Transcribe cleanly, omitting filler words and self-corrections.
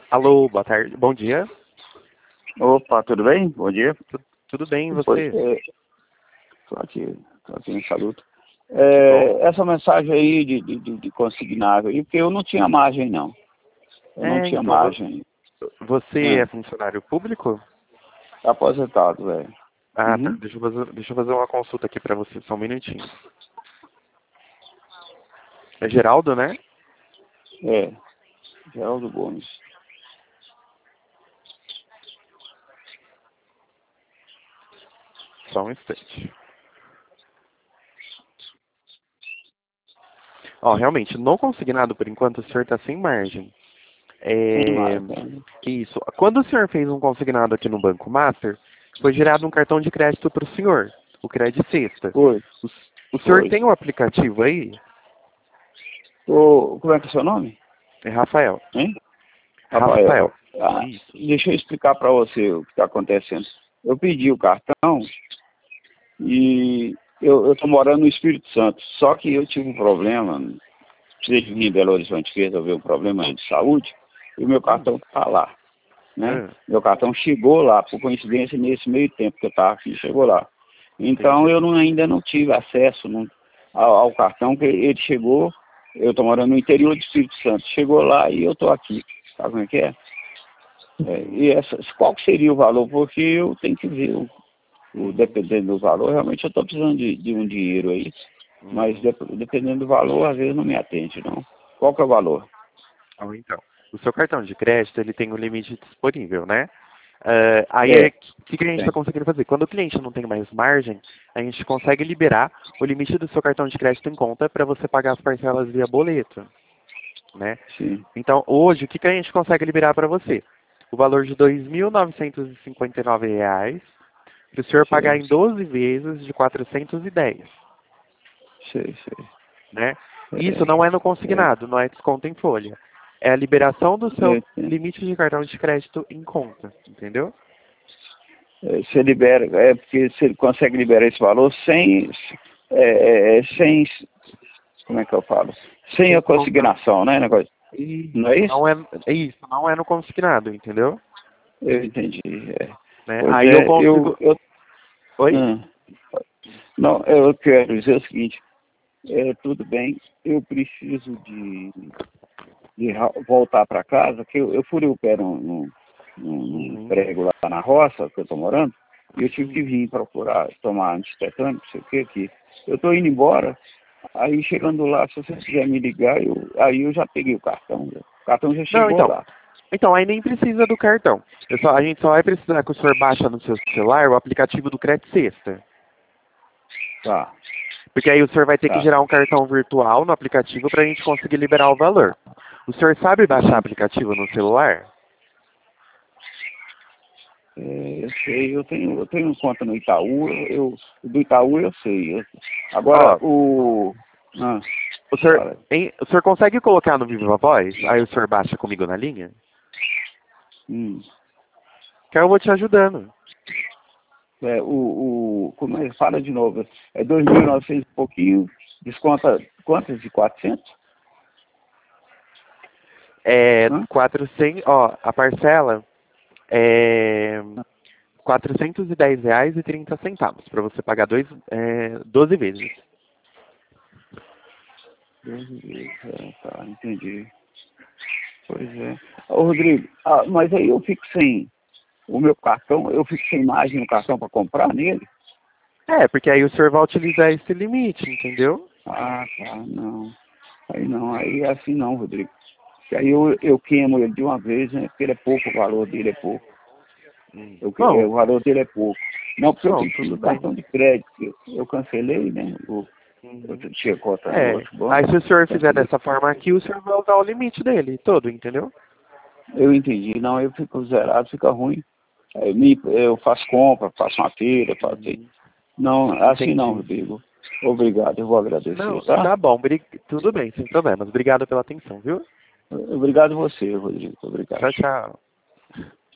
Alô, boa tarde, bom dia. Opa, tudo bem? Bom dia. Tudo bem, e Pois você? é, tô aqui no saluto. Que bom. Essa mensagem aí de consignável, aí, porque eu não tinha margem, não. Eu não tinha Então, margem. você é Hum, funcionário público? aposentado, velho. Ah, tá. Uhum. Deixa eu fazer uma consulta aqui pra você, só um minutinho. É Geraldo, né? É, Geraldo Gomes. Só um instante. Ó, realmente, no consignado, por enquanto, o senhor está sem margem. Sem É... margem. Isso. Quando o senhor fez um consignado aqui no Banco Master, foi gerado um cartão de crédito para o senhor, o Credit Sexta. Foi, O senhor foi. tem o aplicativo aí? Como é que é o seu nome? É Rafael. Hein? Rafael. Rafael. Ah, Isso. deixa eu explicar para você o que está acontecendo. Eu pedi o cartão e eu estou morando no Espírito Santo. Só que eu tive um problema, precisei de vir em Belo Horizonte que resolver um problema de saúde, e o meu Hum. cartão está lá, né? Ah, Meu cartão chegou lá, por coincidência, nesse meio tempo que eu estava aqui, chegou lá. Então entendi. eu ainda não tive acesso ao cartão, que ele chegou, eu estou morando no interior do Espírito Santo, chegou lá e eu estou aqui. Sabe como é que é? Uhum. E qual que seria o valor? Porque eu tenho que ver, Uhum. dependendo do valor, realmente eu estou precisando de um dinheiro aí, mas Uhum. dependendo do valor, às vezes não me atende, não. Qual que é o valor? Ou então, o seu cartão de crédito, ele tem um limite disponível, né? Aí, É, o que a gente está tem. conseguindo fazer? Quando o cliente não tem mais margem, a gente consegue liberar o limite do seu cartão de crédito em conta para você pagar as parcelas via boleto, né? Sim, Então, hoje, o que a gente consegue liberar para você? O valor de R$ 2.959 para o senhor pagar sei, em 12 vezes de 410, sei. né? Isso não é no É, é, consignado, não é desconto em folha. É a liberação do seu é. limite de cartão de crédito em conta, entendeu? Você libera, é porque você consegue liberar esse valor sem, como é que eu falo? Sem Sem a descontar. consignação, né, negócio? Não é Isso isso? não é isso, não é no consignado, entendeu? Eu entendi. É. Né? Pois Aí eu é, consigo. Oi? hum, não, eu quero dizer o seguinte, tudo bem, eu preciso voltar para casa, que eu furei o pé num Uhum. prego lá na roça, que eu estou morando, e eu tive que Sim. vir procurar tomar antitetânico, não sei o que aqui. Eu estou indo embora, aí chegando lá, se você quiser me ligar, aí eu já peguei o cartão. O cartão já Não, chegou então. lá. Então, aí nem precisa do cartão. A gente só vai precisar que o senhor baixa no seu celular o aplicativo do Credit Sexta. Tá, Porque aí o senhor vai ter que tá. gerar um cartão virtual no aplicativo para a gente conseguir liberar o valor. O senhor sabe baixar aplicativo no celular? Eu sei, eu tenho conta no Itaú, do Itaú eu sei. Agora, Ó, ah, fala. o senhor consegue colocar no Viva Voz? Aí o senhor baixa comigo na linha? Hum. Que aí eu vou te ajudando. Como é, fala de novo, é 2.900 e pouquinho, desconta quantas de 400? É Hã? 400, ó, a parcela é R$ 410,30 para você pagar 12 vezes. 12 vezes, tá, entendi. Pois é. Ô, Rodrigo, mas aí eu fico sem o meu cartão, eu fico sem margem no cartão para comprar nele? É, porque aí o senhor vai utilizar esse limite, entendeu? Ah, tá, não. Aí não, aí é assim não, Rodrigo. Que aí eu queimo ele de uma vez, né? Porque ele é pouco, o valor dele é pouco. Bom, O valor dele é pouco. Não, porque eu não, tenho que tudo o bem. cartão de crédito. Eu cancelei, né? Eu Uhum. tinha conta no É, outro banco, aí se o senhor fizer cancelei. dessa forma aqui, o senhor vai usar o limite dele todo, entendeu? Eu entendi. Não, eu fico zerado, fica ruim. Eu faço compra, faço uma feira, faço isso. Uhum. Não, assim não, Entendi. Rodrigo. Obrigado, eu vou agradecer, Não, tá? tá bom, tudo bem, sem problemas. Obrigado pela atenção, viu? Obrigado você, Rodrigo. Obrigado. Tchau, tchau.